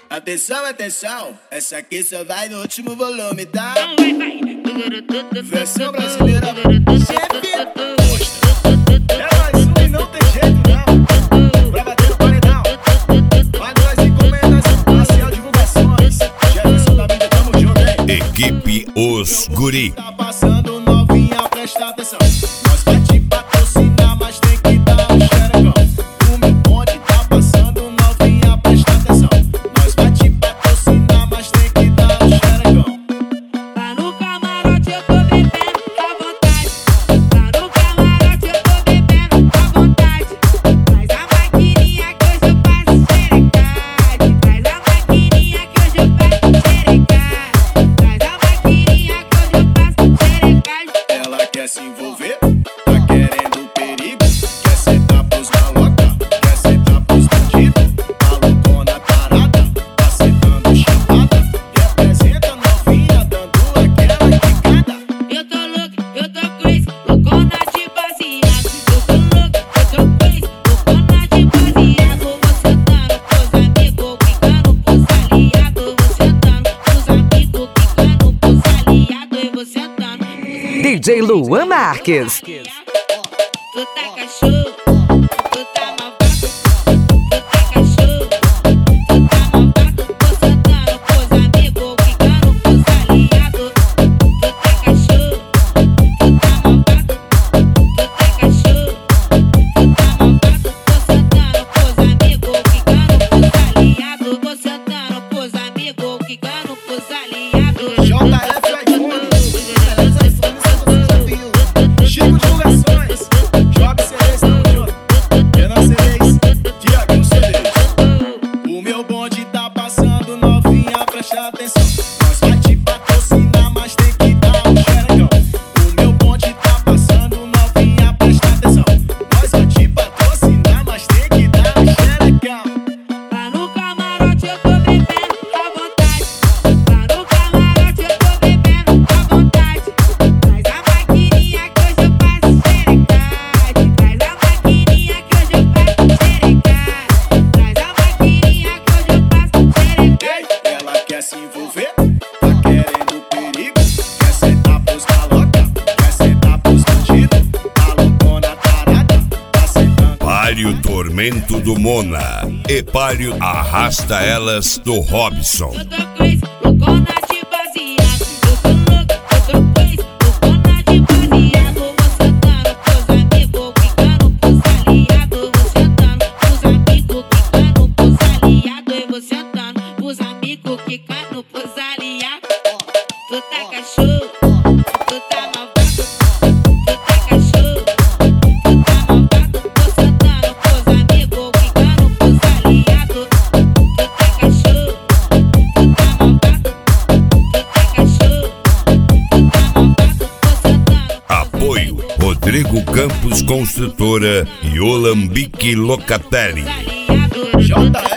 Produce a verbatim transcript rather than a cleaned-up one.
Atenção, atenção, essa aqui só vai no último volume, tá? Então vai, vai. Versão brasileira, chefe. É mais um e não tem jeito não. Pra bater no paredão, vai nós encomendas, parcial divulgações. Jefferson da mídia, tamo junto, hein? Equipe Os Guri. Tá passando novinha, presta atenção. Nós vai te patrocinar, mas tem que dar um xerecão. O meu bonde tá passando novinha, presta atenção. Nós vai te patrocinar, mas tem que dar um xerecão. Tá no camarote, eu tô bebendo à vontade. Tá no camarote, eu tô bebendo à vontade. Traz a maquininha que hoje eu passo xerecade. Traz a maquininha que hoje eu passo xerecade. Traz a maquininha que hoje eu passo xerecade. Ela quer se envolver, tá querendo perigo. Quer sentar pros maloca, quer sentar pros bandidos. A loucona tarada, tá sentando chapada. Representa novinha, dando aquela quicada. Eu tô louco, eu tô crazy, loucona de baseado. Eu tô louco, eu tô crazy, loucona de baseado. Vou sentando pros amigos, quicando pros aliados. Vou sentando pros amigos, quicando pros aliados. E vou sentando. D J Luan Marques. Tu tá cachorro, tu tá malvado. Tu tá cachorro, tu tá malvado. Vou sentando pros amigos, quicando pros aliados. Tu tá cachorro, tu tá malvado. Tu tá cachorro, tu tá malvado. Vou sentando pros amigos, quicando pros aliados. Vou sentando pros amigos, quicando pros aliados. J F iPhone, beleza iPhone, você já viu. Chico Divulgações, Job C Ds, tamo junto. Renan C Ds, Tiaguinho C Ds. O meu bonde tá passando novinha, presta atenção. Nós vai te patrocinar, mas tem que dar um xerecão. O meu bonde tá passando novinha, presta atenção. Nós vai te patrocinar, mas tem que dar um xerecão. Tá no camarote, eu tô bebendo à vontade. Tá no camarote, eu tô bebendo à vontade. Traz a maquininha que hoje eu passo xerecade. Traz a maquininha que hoje eu passo xerecade. Traz a maquininha que hoje eu passo xerecade. Ela quer se envolver, tá querendo perigo. Quer sentar pros maloca, quer sentar pros bandidos. A loucona tarada, tá sentando. Páreo Tormento do Mona. E Páreo Arrasta Elas do Robson. Eu tô crazy, loucona de baseado. Eu tô louco, eu tô crazy, loucona de baseado. Vou sentando pros amigos, quicando pros aliados. Vou sentando pros amigos, quicando pros aliados. E vou sentando pros amigos, quicando pros aliados. Tu tá cachorro, tu tá malvado. Tu tá cachorro, tu tá malvado. Vou sentando pros amigos, quicando pros aliados. Tu tá cachorro, tu tá malvado. Tu tá cachorro, tu tá malvado. Vou sentando. Apoio Rodrigo Campos Construtora e Olambique Locatelli. Aliados. J